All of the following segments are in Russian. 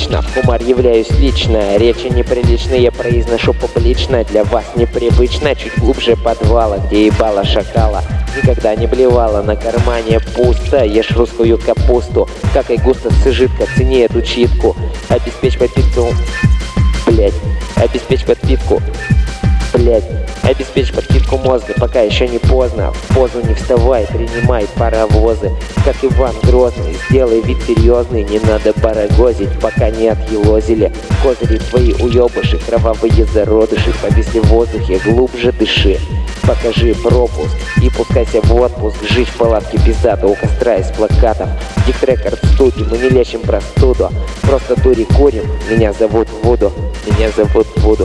обычно, в хумор являюсь лично. Речи неприличные произношу публично. Для вас непривычно, чуть глубже подвала, где ебало шакала. Никогда не блевала, на кармане пусто. Ешь русскую капусту, как и густо сыжитка, цени эту читку. Обеспечь подпитку, блять, обеспечь подпитку, блять, обеспечь подпитку мозга, пока еще не поздно. В позу не вставай, принимай паровозы, как Иван Грозный. Сделай вид серьезный, не надо барагозить, пока не отъелозили козыри твои уебыши, кровавые зародыши. Повисли в воздухе, глубже дыши. Покажи пропуск и пускайся в отпуск. Жить в палатке пиздата у костра из плакатов. Диктрекорд студии, мы не лечим простуду, просто дури курим. Меня зовут Вуду, меня зовут Вуду.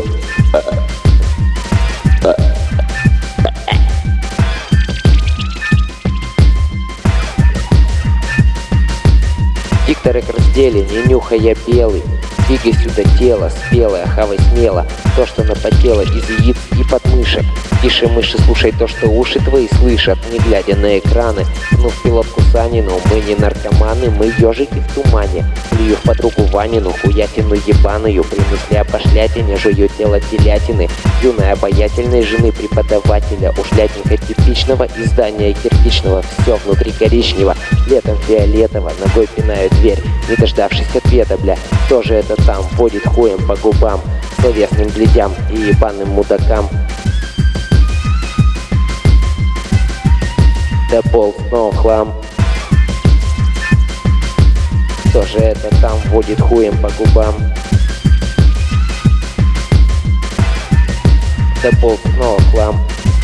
Диктрекорд раздели, не нюхая белый. Двигай сюда тело, спелое, хавай смело то, что напотело из яиц и подмышек. Тише мыши, слушай то, что уши твои слышат, не глядя на экраны. Пнув пилотку Санину, мы не наркоманы, мы ежики в тумане. Плюю в подругу Ванину, хуятину ебаную. При мысли о пошлятине жую тело телятины. Юной обаятельной жены преподавателя, ушлятненько типичного издания кирпичного. Все внутри коричнево, летом фиолетово, ногой пинаю дверь, не дождавшись ответа, бля. Кто же это там водит хуем по губам, словесным бледям и ебаным мудакам? Да пол снова хлам. Кто же это там водит хуем по губам? Да пол снова хлам.